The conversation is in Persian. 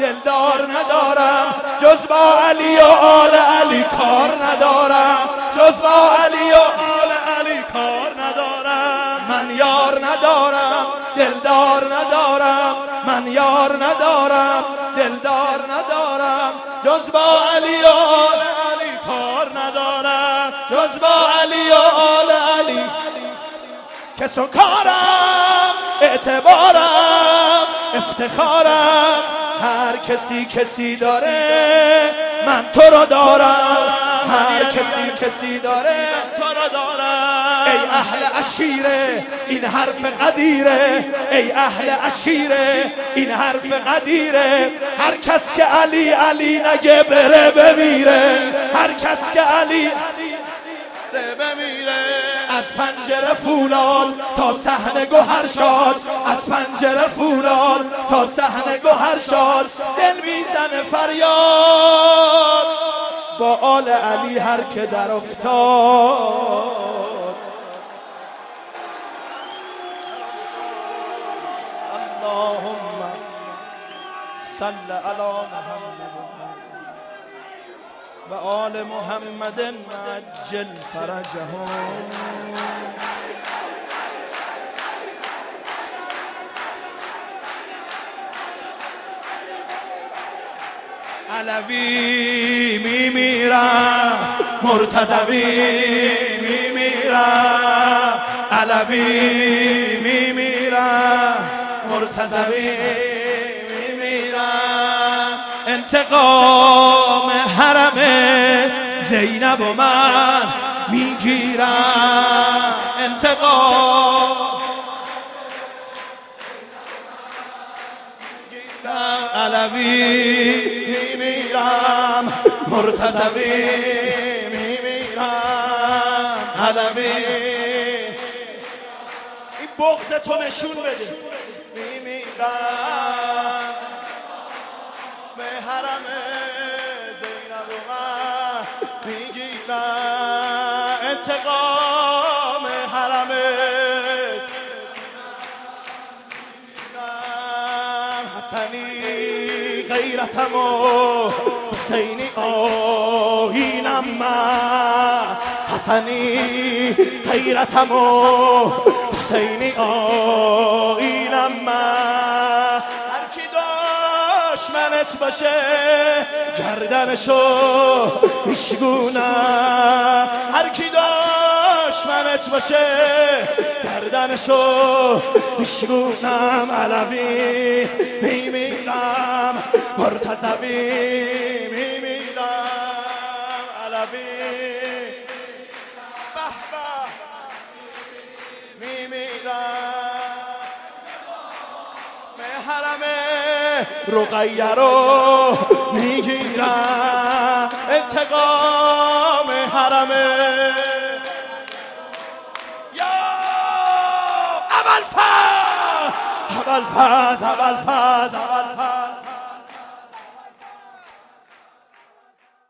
دلدار ندارم جز با علی و آل علی کار ندارم جز با علی و آل علی کار ندارم من یار ندارم دلدار ندارم من یار ندارم دلدار ندارم جز با علی و آل علی کار ندارم جز با علی و آل علی کس و کارم اعتبارم افتخارم هر کسی داره من تو رو دارم هر کسی داره من تو رو دارم ای اهل عشیره این حرف قدیره ای اهل عشیره این حرف قدیره هر کس که علی علی نگه بره بمیره هر کس که علی بمیره از پنجره فولاد تا صحن گوهر شاد از پنجره فولاد تا صحن گوهر شاد دل میزنه فریاد با آل علی هر که در افتاد اللهم صل علی محمد و آل محمد عجل فرجهم علوی میمیرم مرتضوی میمیرم علوی میمیرم مرتضوی میمیرم انتقام حرم زینب و من میگیرم انتقام علوی میمیرم مرتضوی میمیرم علوی این بغض تو نشون بده میمیرم به حرم زینب و من میگیرم انتقام حرم حسنی غیرتم و حسینی آیینم من حسنی غیرتم و حسینی آیینم من هر کی دشمنت باشه گردنشو میشگونم هر کی دشمنت باشه گردنشو میشگونم علوی میمیرم مرتضوی میمیرم علوی به به میمیرم به حرم رقیه رو میگیرم انتقام حرم ابوالفضل